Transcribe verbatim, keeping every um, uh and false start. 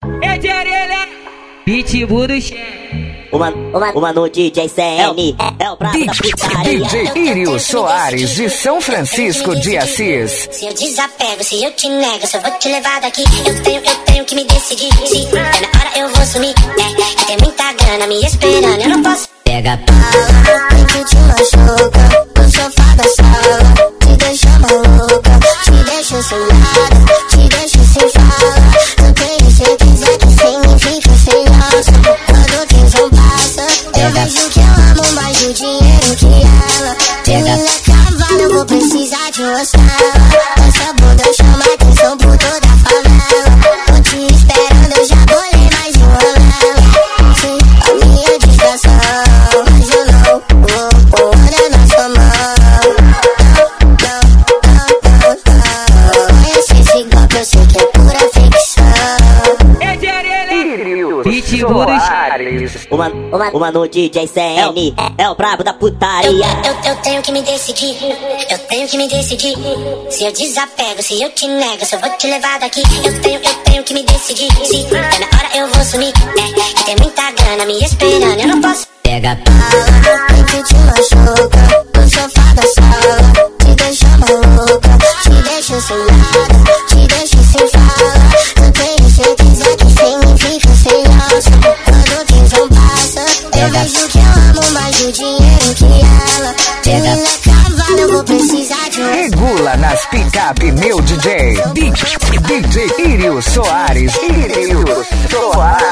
É de areia, pitbull do chefe. Uma, uma, uma no D J C N, é, é o brabo da putaria. D J Irio Soares de São Francisco de Assis. Se eu desapego, se eu te nego, se eu vou te levar daqui, eu tenho, eu tenho que me decidir. Se tá na hora eu vou sumir, né? Que tem muita grana me esperando, eu não posso. Pega bala, vem que te machuca, no sofá da sala, te deixa maluca, te deixa sem nada, te deixa sem fala. Eu tenho certeza que sem mim fica sem graça. Quando o tempo passa, eu vejo que eu amo mais o dinheiro que ela. Menina cavada, eu vou precisar de uma sala. Essa bunda chama atenção por toda a favela. Tô te esperando, eu já bolei mais de uma vela. Sim, a minha distração, mas eu não vou pôr na sua mão. Não, não, não, não. Conhece esse golpe, eu sei que é pura ficção. É de areia, pitbull do chefe. Uma, uma, uma no D J C N, é, é o brabo da putaria. Eu, eu, eu tenho que me decidir, eu tenho que me decidir. Se eu desapego, se eu te nego, se eu vou te levar daqui, eu tenho, eu tenho que me decidir. Se tá na hora eu vou sumir, né? Que tem muita grana me esperando, eu não posso. Pega bala, vem que te machuca, no sofá da sala, te deixa maluca, te deixa sem nada, te deixa sem fala. Eu tenho certeza que sem mim fica sem graça. Quando o tempo passa, eu vejo que eu amo mais o dinheiro que ela. Menina cavada, eu vou precisar de um. Regula nas picape, meu D J. D J Irio Soares. Irio Soares.